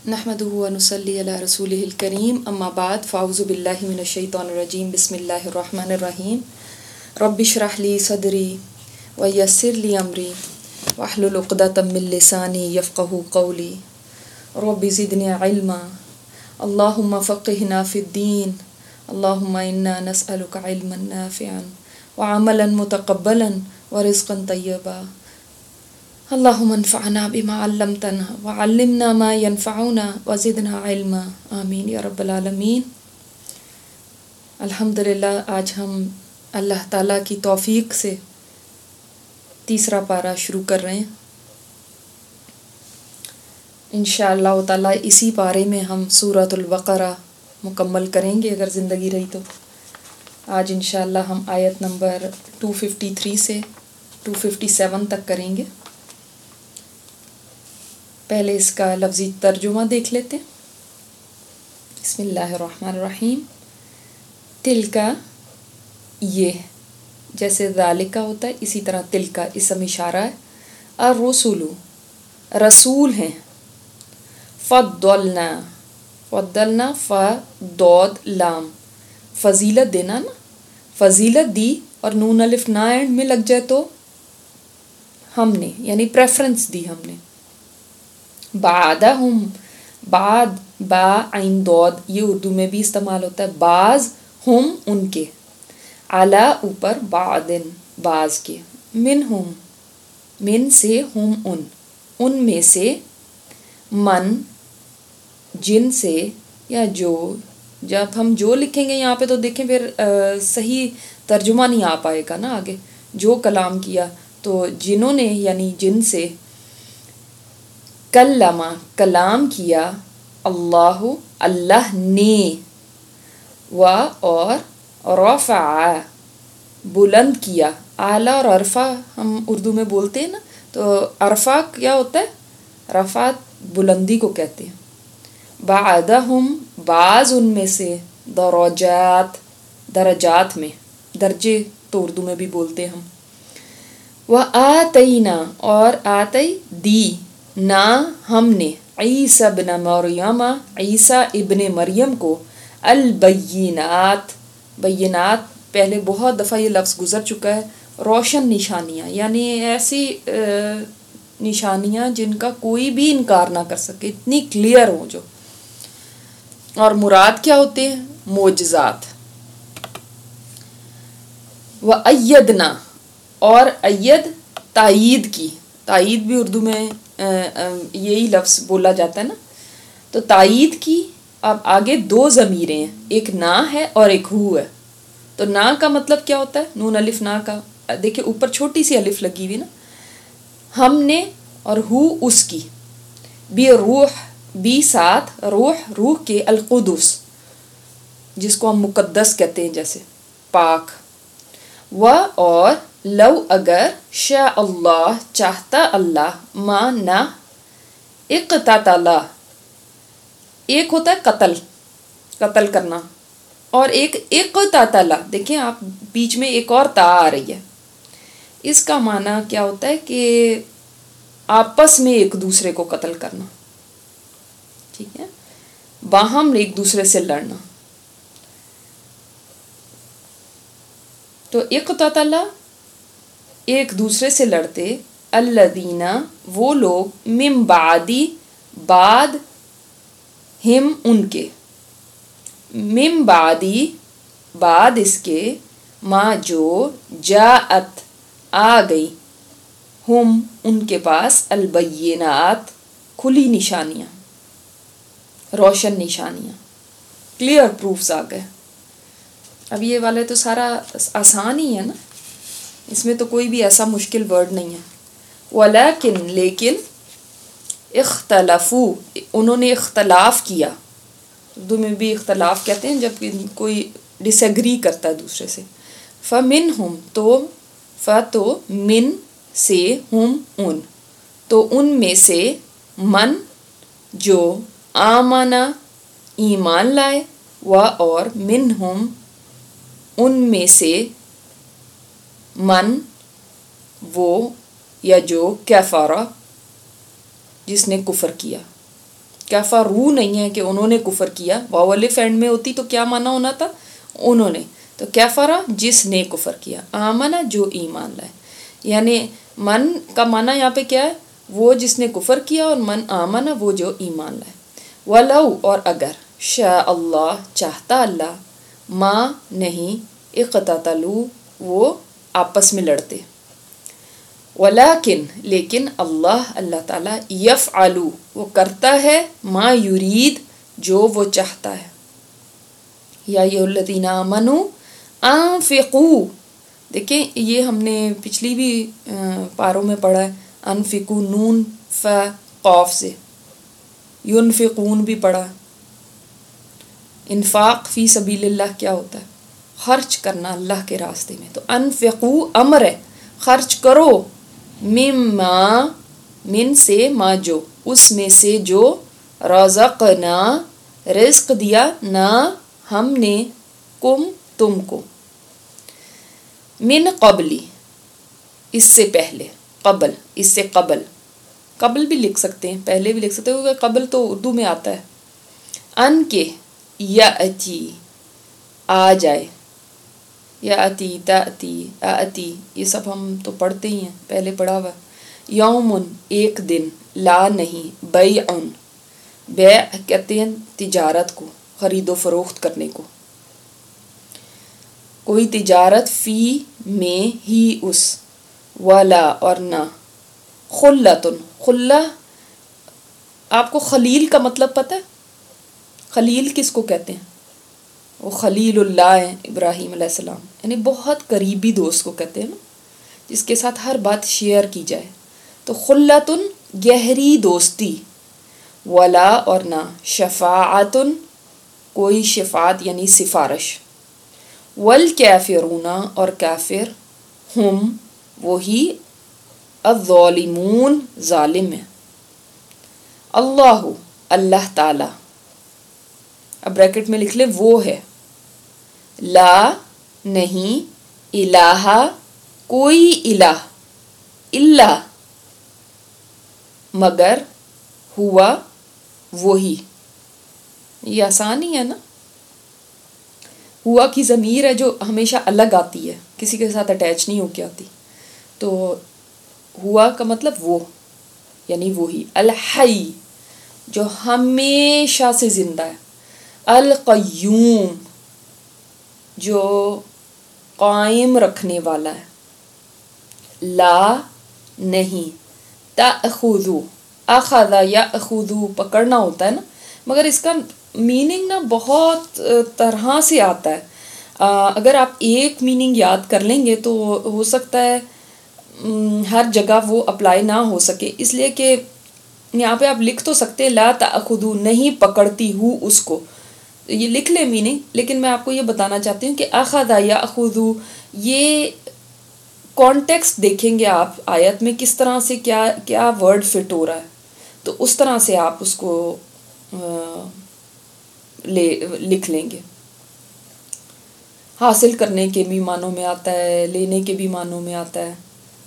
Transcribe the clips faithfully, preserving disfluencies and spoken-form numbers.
نحمدہ و نصلی علی رسولہ الکریم اما بعد فاعوذ باللہ من الشیطان الرجیم بسم اللہ الرحمن الرحیم رب اشرح لی صدری ویسر لی امری واحلل عقدۃ من لسانی یفقہوا قولی رب زدنی علما اللہم فقہنا فی الدین اللہم انا نسألک علما نافعا وعملا متقبلا ورزقا طیبا اللہم انفعنا بما علمتنا وعلمنا ما ينفعنا وزدنا علما آمین یا رب العالمین۔ الحمدللہ آج ہم اللہ تعالیٰ کی توفیق سے تیسرا پارہ شروع کر رہے ہیں۔ انشاءاللہ تعالیٰ اسی پارے میں ہم سورۃ البقرہ مکمل کریں گے اگر زندگی رہی تو۔ آج انشاءاللہ ہم آیت نمبر دو سو تریپن سے دو سو ستاون تک کریں گے۔ پہلے اس کا لفظی ترجمہ دیکھ لیتے ہیں۔ بسم اللہ الرحمن الرحیم۔ تل کا یہ جیسے ذالکہ ہوتا ہے اسی طرح تل کا اسم اشارہ ہے۔ الرسول رسول ہیں۔ فضلنا فضلنا فضاد لام فضیلت دینا نا، فضیلت دی اور نون الف نہ اینڈ میں لگ جائے تو ہم نے یعنی پریفرنس دی ہم نے۔ بعدہم بعد با عین دود یہ اردو میں بھی استعمال ہوتا ہے۔ بعض ہم ان کے، علی اوپر بعدن بعض کے، من ہم من سے ہم ان ان میں سے، من جن سے یا جو۔ جب ہم جو لکھیں گے یہاں پہ تو دیکھیں پھر صحیح ترجمہ نہیں آ پائے گا نا آگے۔ جو کلام کیا تو جنہوں نے یعنی جن سے، کلمہ کلام کیا، اللہ اللہ نے، و اور رفع بلند کیا۔ اعلیٰ اور عرفہ ہم اردو میں بولتے ہیں نا، تو عرفہ کیا ہوتا ہے؟ رفع بلندی کو کہتے ہیں۔ بعدہم بعض ان میں سے، درجات درجات میں، درجے تو اردو میں بھی بولتے ہیں ہم۔ وآتینا اور آتی دی نا ہم نے، عیسیٰ ابن مریم عیسیٰ ابن مریم کو، البینات بینات پہلے بہت دفعہ یہ لفظ گزر چکا ہے، روشن نشانیاں یعنی ایسی نشانیاں جن کا کوئی بھی انکار نہ کر سکے، اتنی کلیئر ہوں جو۔ اور مراد کیا ہوتے ہیں؟ معجزات۔ وَأَيَّدْنَا اور اید تائید کی، تائید بھی اردو میں یہی لفظ بولا جاتا ہے نا، تو تائید کی۔ اب آگے دو ضمیریں ہیں، ایک نا ہے اور ایک ہو ہے۔ تو نا کا مطلب کیا ہوتا ہے؟ نون الف نا کا، دیکھیں اوپر چھوٹی سی الف لگی ہوئی نا، ہم نے، اور ہو اس کی، بھی روح بھی ساتھ، روح روح کے، القدس جس کو ہم مقدس کہتے ہیں جیسے پاک، و اور لو اگر، شاء اللہ چاہتا اللہ، ما نہ، اقتتل ایک ہوتا ہے قتل قتل کرنا، اور ایک اقتتل، دیکھیں آپ بیچ میں ایک اور تا آ رہی ہے۔ اس کا معنی کیا ہوتا ہے کہ آپس میں ایک دوسرے کو قتل کرنا، ٹھیک ہے، باہم ایک دوسرے سے لڑنا۔ تو اقتتل ایک دوسرے سے لڑتے، الذین وہ لوگ، من بعدی بعد، ہم ان کے، من بعدی بعد اس کے، ما جو، جاءت آ گئی، ہم ان کے پاس، البینات کھلی نشانیاں، روشن نشانیاں، کلیئر پروفز آ گئے۔ اب یہ والے تو سارا آسان ہی ہے نا، اس میں تو کوئی بھی ایسا مشکل ورڈ نہیں ہے۔ ولیکن لیکن، اختلفو انہوں نے اختلاف کیا، اردو میں بھی اختلاف کہتے ہیں جب کوئی ڈس ایگری کرتا ہے دوسرے سے۔ فمنہم تو، ف تو من سے، ہم ان تو ان میں سے، من جو، آمنا ایمان لائے، و اور منہم ان میں سے، من وہ یا جو، کفر جس نے کفر کیا۔ کفروا نہیں ہے کہ انہوں نے کفر کیا، واو الف اینڈ میں ہوتی تو کیا معنی ہونا تھا؟ انہوں نے. تو کفرا جس نے کفر کیا، آمنا جو ایمان لائے. یعنی من کا معنی یہاں پہ کیا ہے؟ وہ جس نے کفر کیا، اور من آمنا وہ جو ایمان لائے. ولو اور اگر، شاء اللہ چاہتا اللہ، ما نہیں، اقتتلوا وہ آپس میں لڑتے. ولیکن لیکن اللہ اللہ تعالیٰ یفعل وہ کرتا ہے، ما یرید جو وہ چاہتا ہے. یا ایھا الذین آمنوا انفقوا، دیکھیں یہ ہم نے پچھلی بھی پاروں میں پڑھا ہے، انفقوا نون ف قاف سے، ینفقون بھی پڑھا. انفاق فی سبیل اللہ کیا ہوتا ہے؟ خرچ کرنا اللہ کے راستے میں. تو انفقوا امر ہے، خرچ کرو، مما من سے، ما جو اس میں سے، جو رزقنا رزق دیا، نہ ہم نے، کم تم کو، من قبلی اس سے پہلے، قبل اس سے قبل، قبل بھی لکھ سکتے ہیں، پہلے بھی لکھ سکتے ہیں، کیونکہ قبل تو اردو میں آتا ہے. ان کے یاتی آ جائے، یاتی تاتی آتی یہ سب ہم تو پڑھتے ہی ہیں، پہلے پڑھا ہوا. یومن ایک دن، لا نہیں، بیعن بیع کہتے ہیں تجارت کو، خرید و فروخت کرنے کو. کوئی تجارت، فی میں ہی اس، ولا اور نہ، خلتن خلہ. آپ کو خلیل کا مطلب پتہ ہے؟ خلیل کس کو کہتے ہیں؟ وہ خلیل اللہ ہیں ابراہیم علیہ السلام، یعنی بہت قریبی دوست کو کہتے ہیں نا، جس کے ساتھ ہر بات شیئر کی جائے. تو خلتن گہری دوستی، ولا اور نہ، شفاعتن کوئی شفاعت یعنی سفارش. والکافرون اور کافر، ہم وہی، الظالمون ظالم ہیں. اللہ اللہ تعالی، اب بریکٹ میں لکھ لیں وہ ہے، لا نہیں، الہ کوئی الہ، الا مگر، ہوا وہی. یہ آسان ہی ہے نا، ہوا کی ضمیر ہے جو ہمیشہ الگ آتی ہے، کسی کے ساتھ اٹیچ نہیں ہو کے آتی. تو ہوا کا مطلب وہ، یعنی وہی. الحی جو ہمیشہ سے زندہ ہے، القیوم جو قائم رکھنے والا ہے. لا نہیں، تأخذو اخذ یأخذو پکڑنا ہوتا ہے نا، مگر اس کا میننگ نا بہت طرح سے آتا ہے. اگر آپ ایک میننگ یاد کر لیں گے تو ہو سکتا ہے ہر جگہ وہ اپلائی نہ ہو سکے، اس لیے کہ یہاں پہ آپ لکھ تو سکتے لا تأخذو نہیں پکڑتی ہوں اس کو، یہ لکھ لیں میننگ، لیکن میں آپ کو یہ بتانا چاہتی ہوں کہ اخذ یأخذو یہ کانٹیکسٹ دیکھیں گے آپ آیت میں کس طرح سے کیا کیا ورڈ فٹ ہو رہا ہے، تو اس طرح سے آپ اس کو لے لکھ لیں گے. حاصل کرنے کے بھی معنوں میں آتا ہے، لینے کے بھی معنوں میں آتا ہے،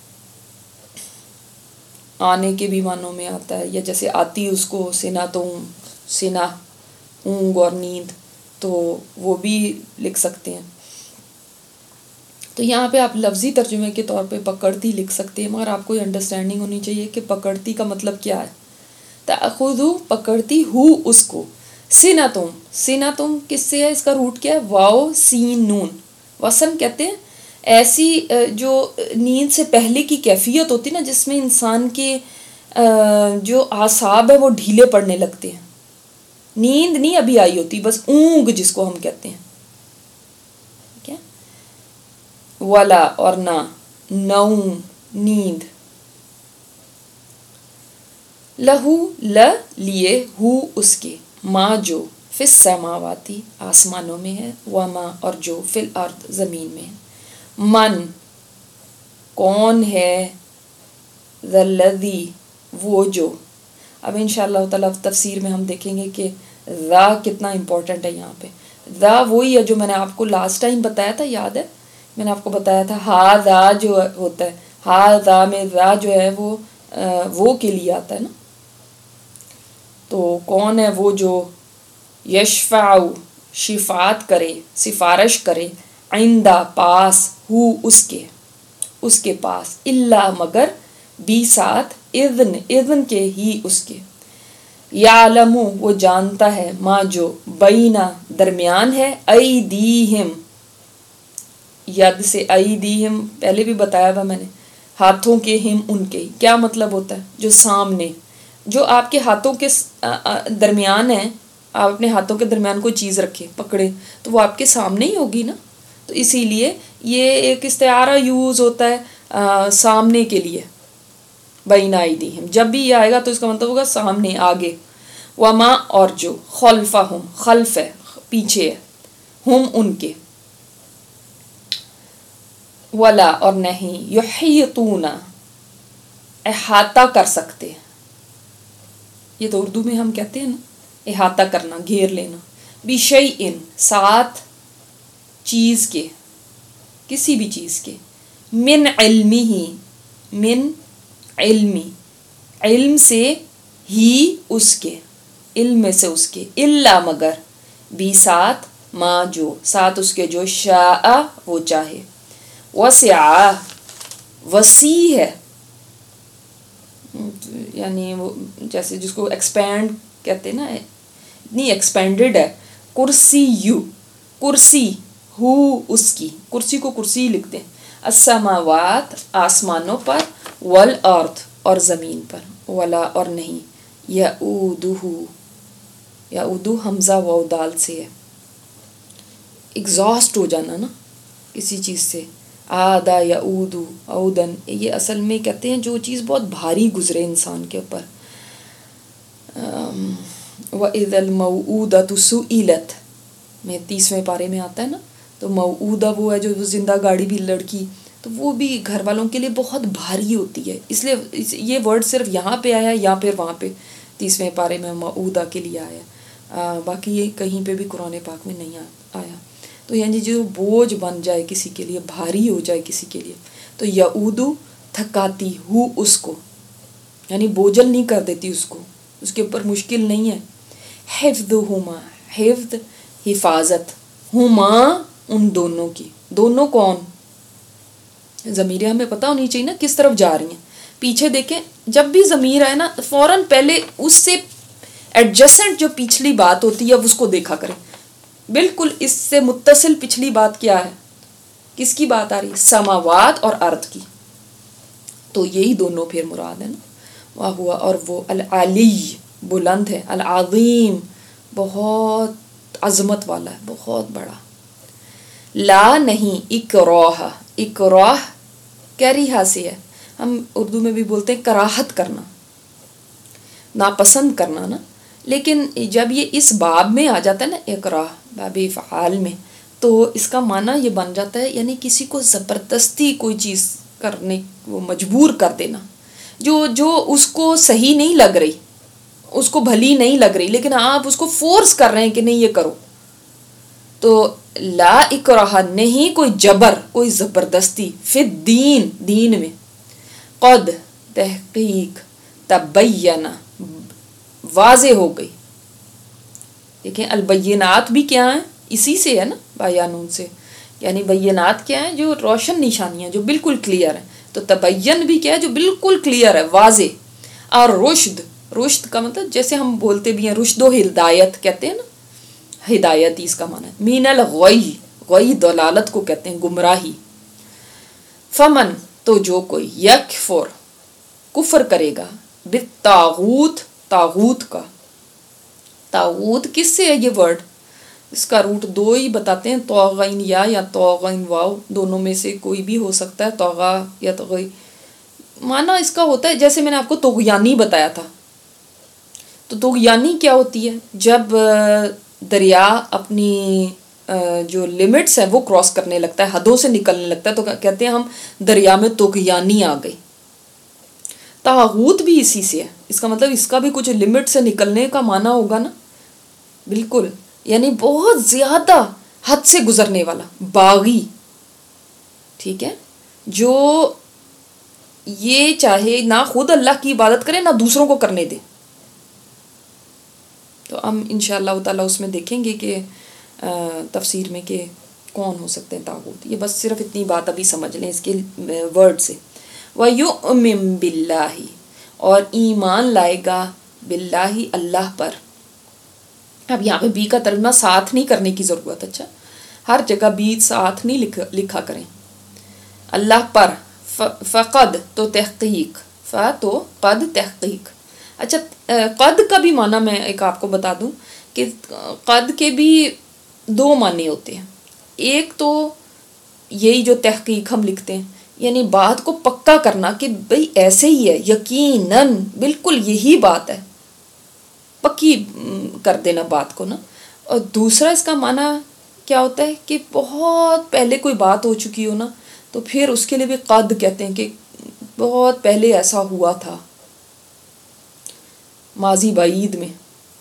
آنے کے بھی معنوں میں آتا ہے، یا جیسے آتی اس کو سنا تو سنا اونگ اور نیند، تو وہ بھی لکھ سکتے ہیں. تو یہاں پہ آپ لفظی ترجمے کے طور پہ پکڑتی لکھ سکتے ہیں، مگر آپ کو یہ انڈرسٹینڈنگ ہونی چاہیے کہ پکڑتی کا مطلب کیا ہے. تأخذو پکڑتی ہو اس کو، سنتم سنتم کس سے ہے، اس کا روٹ کیا ہے، واو سین نون. وسن کہتے ہیں ایسی جو نیند سے پہلے کی کیفیت ہوتی نا، جس میں انسان کے جو اعصاب ہے وہ ڈھیلے پڑنے لگتے ہیں. نیند نہیں ابھی آئی ہوتی، بس اونگ جس کو ہم کہتے ہیں. ٹھیک ہے، ولا اور نہ، نوم نیند. لہو ل لیے، ہو اس کے، ما جو، فی السماواتی آسمانوں میں ہے، وما اور جو، فی الارض زمین میں ہے. من کون ہے، ذا الذی وہ جو. اب انشاءاللہ تعالیٰ تفسیر میں ہم دیکھیں گے کہ ذا کتنا امپورٹنٹ ہے. یہاں پہ ذا وہی ہے جو میں نے آپ کو لاسٹ ٹائم بتایا تھا، یاد ہے میں نے آپ کو بتایا تھا ہا ذا جو ہوتا ہے، ہا ذا میں ذا جو ہے وہ وہ کے لیے آتا ہے نا. تو کون ہے وہ جو یشفع شفاعت کرے سفارش کرے عندہ پاس ہو اس کے اس کے پاس الا مگر بھی ساتھ اذن اذن کے ہی اس کے یعلم وہ جانتا ہے ما جو بینا درمیان ہے ایدیہم ید سے ایدیہم پہلے بھی بتایا تھا میں نے ہاتھوں کے ہم ان کے کیا مطلب ہوتا ہے جو سامنے جو آپ کے ہاتھوں کے درمیان ہے آپ اپنے ہاتھوں کے درمیان کوئی چیز رکھے پکڑے تو وہ آپ کے سامنے ہی ہوگی نا تو اسی لیے یہ ایک استعارہ یوز ہوتا ہے آ, سامنے کے لیے بین ایدیہم جب بھی یہ آئے گا تو اس کا مطلب ہوگا سامنے آگے وما اور جو خلفہم خلف ہے پیچھے ہے ہم ان کے ولا اور نہیں یحیطون احاطہ کر سکتے یہ تو اردو میں ہم کہتے ہیں نا احاطہ کرنا گھیر لینا بشیء ساتھ چیز کے کسی بھی چیز کے من علمی ہی من علمی علم سے ہی اس کے علم میں سے اس کے الا مگر بھی ساتھ ما جو ساتھ اس کے جو شاء وہ چاہے وسع وسیع ہے یعنی وہ جیسے جس کو ایکسپینڈ کہتے ہیں نا اتنی ایکسپینڈڈ ہے کرسی یو کرسی ہو اس کی کرسی کو کرسی لکھتے ہیں السماوات آسمانوں پر والارض اور زمین پر ولا اور نہیں یعودہ یعودہ حمزہ واو دال سے ہے ایگزاسٹ ہو جانا نا کسی چیز سے آدھا یعود عودن یہ اصل میں کہتے ہیں جو چیز بہت بھاری گزرے انسان کے اوپر وَإِذَا الْمَوْعُودَةُ سُئِلَتْ میں تیسویں پارے میں آتا ہے نا تو موعودہ وہ ہے جو زندہ گاڑی بھی لڑکی تو وہ بھی گھر والوں کے لیے بہت بھاری ہوتی ہے اس لیے یہ ورڈ صرف یہاں پہ آیا یا پھر وہاں پہ تیسویں پارے میں موعودہ کے لیے آیا باقی یہ کہیں پہ بھی قرآن پاک میں نہیں آیا تو یعنی جو بوجھ بن جائے کسی کے لیے بھاری ہو جائے کسی کے لیے تو یعودو تھکاتی ہو اس کو یعنی بوجھل نہیں کر دیتی اس کو اس کے اوپر مشکل نہیں ہے حفظہما حفظ حفاظت ہما ان دونوں کی دونوں کون ضمیر ہمیں پتہ ہونی چاہیے نا کس طرف جا رہی ہیں پیچھے دیکھیں جب بھی ضمیر آئے نا فوراً پہلے اس سے ایڈجسنٹ جو پچھلی بات ہوتی ہے اس کو دیکھا کریں بالکل اس سے متصل پچھلی بات کیا ہے کس کی بات آ رہی ہے سماوات اور ارض کی تو یہی دونوں پھر مراد ہے نا واہ ہوا اور وہ العلی بلند ہے العظیم بہت عظمت والا ہے بہت بڑا لا نہیں اکراہ اکراہ کریہا سے ہے ہم اردو میں بھی بولتے ہیں کراہت کرنا ناپسند کرنا نا لیکن جب یہ اس باب میں آ جاتا ہے نا اکراہ باب فعال میں تو اس کا معنی یہ بن جاتا ہے یعنی کسی کو زبردستی کوئی چیز کرنے وہ مجبور کر دینا جو جو اس کو صحیح نہیں لگ رہی اس کو بھلی نہیں لگ رہی لیکن آپ اس کو فورس کر رہے ہیں کہ نہیں یہ کرو تو لا اکراہ نہیں کوئی جبر کوئی زبردستی فی الدین دین میں قد تحقیق تبین واضح ہو گئی دیکھیں البینات بھی کیا ہیں اسی سے ہے نا بیانون سے یعنی بینات کیا ہیں جو روشن نشانیاں جو بالکل کلیئر ہیں تو تبین بھی کیا ہے جو بالکل کلیئر ہے واضح اور رشد رشد کا مطلب جیسے ہم بولتے بھی ہیں رشد و ہدایت کہتے ہیں نا ہدایت اس کا معنی ہے مین الغی غی دلالت کو کہتے ہیں گمراہی فمن تو جو کوئی یکفر کفر کرے گا بالطاغوت طاغوت کا طاغوت کس سے ہے یہ ورڈ اس کا روٹ دو ہی بتاتے ہیں طاغین یا یا طاغین واو دونوں میں سے کوئی بھی ہو سکتا ہے طاغا یا طغی معنی اس کا ہوتا ہے جیسے میں نے آپ کو طغیانی بتایا تھا تو طغیانی کیا ہوتی ہے جب دریا اپنی جو لمٹس ہیں وہ کراس کرنے لگتا ہے حدوں سے نکلنے لگتا ہے تو کہتے ہیں ہم دریا میں طغیانی آ گئی طاغوت بھی اسی سے ہے اس کا مطلب اس کا بھی کچھ لمٹ سے نکلنے کا معنی ہوگا نا بالکل یعنی بہت زیادہ حد سے گزرنے والا باغی ٹھیک ہے جو یہ چاہے نہ خود اللہ کی عبادت کرے نہ دوسروں کو کرنے دے تو ہم انشاءاللہ تعالیٰ اس میں دیکھیں گے کہ تفسیر میں کہ کون ہو سکتے ہیں طاغوت. یہ بس صرف اتنی بات ابھی سمجھ لیں اس کے ورڈ سے. وَيُؤْمِن بِاللَّهِ اور ایمان لائے گا باللہ اللہ پر. اب یہاں پہ بی کا ترجمہ ساتھ نہیں کرنے کی ضرورت. اچھا ہر جگہ بی ساتھ نہیں لکھا لکھا کریں. اللہ پر فقد تو تحقیق، ف تو قد تحقیق. اچھا قد کا بھی معنی میں ایک آپ کو بتا دوں کہ قد کے بھی دو معنی ہوتے ہیں. ایک تو یہی جو تحقیق ہم لکھتے ہیں یعنی بات کو پکا کرنا کہ بھئی ایسے ہی ہے، یقیناً بالکل یہی بات ہے، پکی کر دینا بات کو نا. اور دوسرا اس کا معنی کیا ہوتا ہے کہ بہت پہلے کوئی بات ہو چکی ہو نا تو پھر اس کے لیے بھی قد کہتے ہیں کہ بہت پہلے ایسا ہوا تھا، ماضی بعید میں.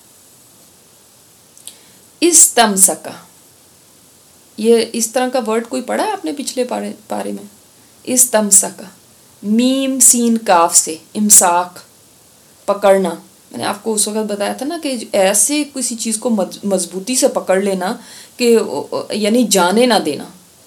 استمسکا، یہ اس طرح کا ورڈ کوئی پڑھا ہے آپ نے پچھلے پارے پارے میں؟ استمسکا میم سین کاف سے امساک پکڑنا. میں نے آپ کو اس وقت بتایا تھا نا کہ ایسے کسی چیز کو مضبوطی سے پکڑ لینا کہ یعنی جانے نہ دینا.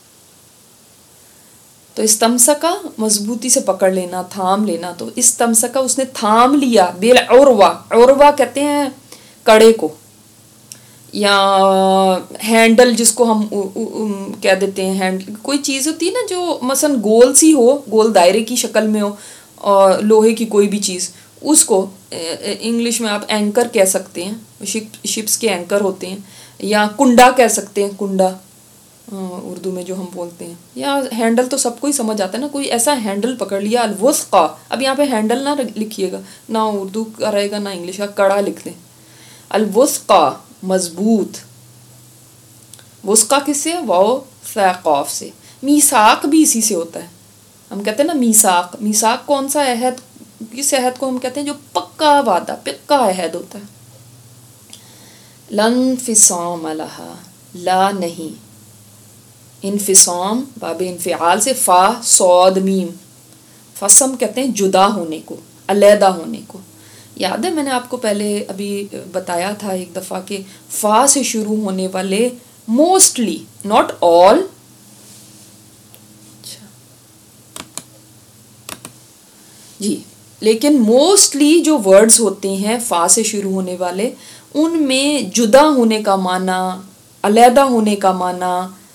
تو استمسکا مضبوطی سے پکڑ لینا، تھام لینا. تو استمسکا اس نے تھام لیا. بالعروہ، عروہ کہتے ہیں کڑے کو یا ہینڈل جس کو ہم کہہ دیتے ہیں. ہینڈل کوئی چیز ہوتی ہے نا جو مثلا گول سی ہو، گول دائرے کی شکل میں ہو اور لوہے کی کوئی بھی چیز، اس کو انگلش میں آپ اینکر کہہ سکتے ہیں، شپ شپس کے اینکر ہوتے ہیں، یا کنڈا کہہ سکتے ہیں، کنڈا اردو میں جو ہم بولتے ہیں. یا ہینڈل تو سب کو ہی سمجھ آتا ہے نا. کوئی ایسا ہینڈل پکڑ لیا. الوثقہ، اب یہاں پہ ہینڈل نہ لکھیے گا، نہ اردو کا رہے گا نہ انگلش کا، کڑا لکھ دیں. الوثقہ مضبوط. وثقہ کس سے؟ واو ثقاف سے. میثاق بھی اسی سے ہوتا ہے. ہم کہتے ہیں نا میثاق. میثاق کون سا عہد، کس عہد کو ہم کہتے ہیں جو پکا وعدہ، پکا عہد ہوتا ہے. لن فصام لہا، لا نہیں. انفصام باب انفعال سے فا صاد میم. فصم کہتے ہیں جدا ہونے کو، علیحدہ ہونے کو. یاد ہے میں نے آپ کو پہلے ابھی بتایا تھا ایک دفعہ کہ فا سے شروع ہونے والے موسٹلی، ناٹ آل، جی لیکن موسٹلی جو ورڈز ہوتے ہیں فا سے شروع ہونے والے، ان میں جدا ہونے کا معنی، علیحدہ ہونے کا معنی،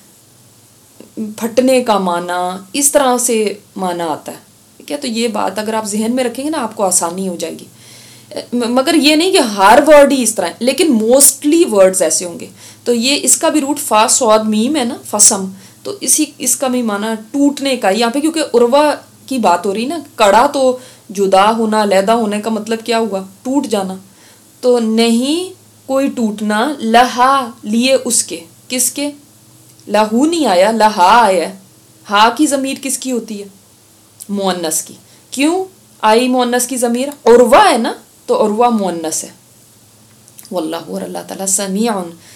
پھٹنے کا معنی، اس طرح سے معنی آتا ہے. ٹھیک ہے، تو یہ بات اگر آپ ذہن میں رکھیں گے نا آپ کو آسانی ہو جائے گی. مگر یہ نہیں کہ ہر ورڈ ہی اس طرح ہے، لیکن موسٹلی ورڈز ایسے ہوں گے. تو یہ اس کا بھی روٹ فا صاد میم ہے نا، فسم. تو اسی اس کا بھی معنی ٹوٹنے کا. یہاں پہ کیونکہ عروہ کی بات ہو رہی نا، کڑا تو جدا ہونا، علیحدہ ہونے کا مطلب کیا ہوا؟ ٹوٹ جانا. تو نہیں کوئی ٹوٹنا، لہا لیے اس کے. کس کے؟ لہو نہیں آیا، لہا آیا. ہا کی ضمیر کس کی ہوتی ہے؟ مؤنث کی. کیوں آئی مؤنث کی ضمیر؟ عروہ ہے نا، تو عروہ مؤنث ہے. واللہ، اور اللہ تعالیٰ سمیع،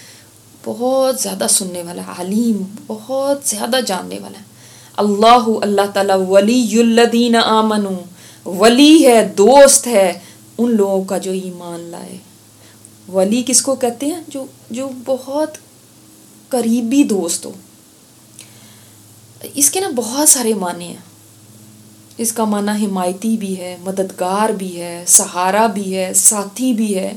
بہت زیادہ سننے والا، علیم بہت زیادہ جاننے والا ہے. اللہ، اللہ تعالیٰ ولی الذین آمنوا، ولی ہے، دوست ہے ان لوگوں کا جو ایمان لائے. ولی کس کو کہتے ہیں؟ جو جو بہت قریبی دوست ہو. اس کے نا بہت سارے معنی ہیں. اس کا معنی حمایتی بھی ہے، مددگار بھی ہے، سہارا بھی ہے، ساتھی بھی ہے،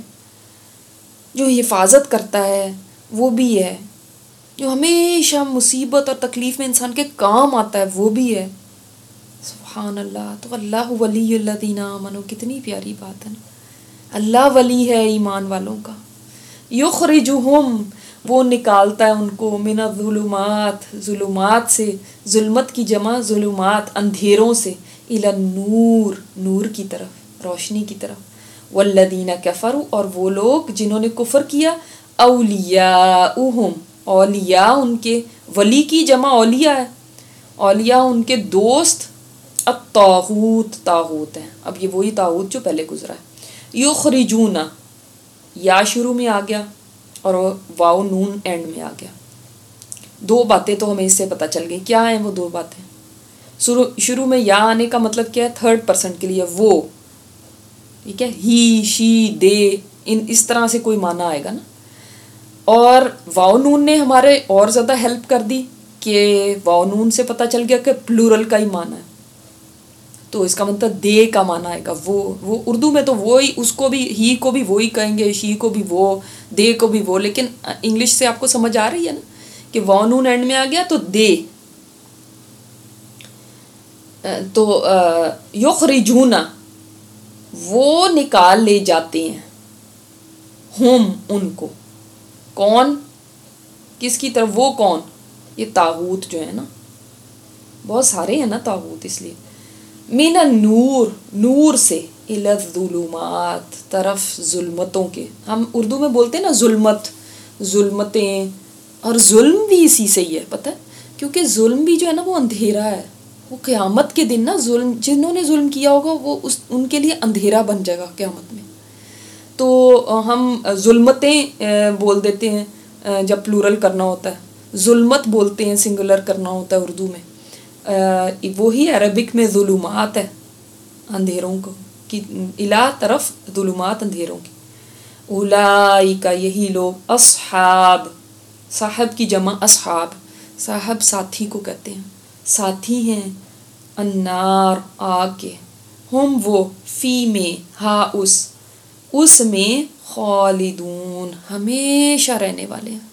جو حفاظت کرتا ہے وہ بھی ہے، جو ہمیشہ مصیبت اور تکلیف میں انسان کے کام آتا ہے وہ بھی ہے. سبحان اللہ. تو اللہ ولی الذین آمنوا، کتنی پیاری بات ہے نا. اللہ ولی ہے ایمان والوں کا. یخرجہم، وہ نکالتا ہے ان کو، من الظلمات، ظلمات سے، ظلمت کی جمع ظلمات، اندھیروں سے، الی النور، نور کی طرف، روشنی کی طرف. والذین کفروا، اور وہ لوگ جنہوں نے کفر کیا، اولیاؤہم، اولیاء ان کے، ولی کی جمع اولیاء ہے، اولیاء ان کے دوست، الطاغوت، طاغوت ہیں. اب یہ وہی طاغوت جو پہلے گزرا ہے. یخرجون، یا شروع میں آ گیا اور واو نون اینڈ میں آ گیا. دو باتیں تو ہمیں اس سے پتہ چل گئی. کیا ہیں وہ دو باتیں؟ شروع شروع میں یا آنے کا مطلب کیا ہے؟ تھرڈ پرسن کے لیے وہ. ٹھیک ہے، ہی، شی، دے، ان اس طرح سے کوئی معنی آئے گا نا. اور واو نون نے ہمارے اور زیادہ ہیلپ کر دی کہ واو نون سے پتہ چل گیا کہ پلورل کا ہی معنی ہے. تو اس کا مطلب دے کا معنی آئے گا. وہ وہ اردو میں تو وہی اس کو بھی ہی کو بھی وہی کہیں گے, شی کو بھی وہ, دے کو بھی وہ, لیکن انگلش سے آپ کو سمجھ آ رہی ہے نا کہ واو نون اینڈ میں آ گیا تو دے. تو یخرجون وہ نکال لے جاتے ہیں, ہم ان کو, کون کس کی طرف, وہ کون, یہ طاغوت جو ہے نا, بہت سارے ہیں نا طاغوت, اس لیے من النور نور سے, الی الظلمات طرف ظلمتوں کے. ہم اردو میں بولتے ہیں نا ظلمت, ظلمتیں, اور ظلم بھی اسی سے ہی ہے پتہ ہے, کیونکہ ظلم بھی جو ہے نا وہ اندھیرا ہے. وہ قیامت کے دن نا ظلم جنہوں نے ظلم کیا ہوگا وہ اس ان کے لیے اندھیرا بن جائے گا قیامت میں. تو ہم ظلمتیں بول دیتے ہیں جب پلورل کرنا ہوتا ہے, ظلمت بولتے ہیں سنگولر کرنا ہوتا ہے اردو میں. وہی عربک میں ظلمات ہے, اندھیروں کو کی, الا طرف ظلمات اندھیروں کی. اولئک یہی لوگ, اصحاب صاحب کی جمع اصحاب, صاحب ساتھی کو کہتے ہیں, ساتھی ہیں, النار آگ کے, ہم وہ فی میں ہا اس اس میں خالدون ہمیشہ رہنے والے ہیں.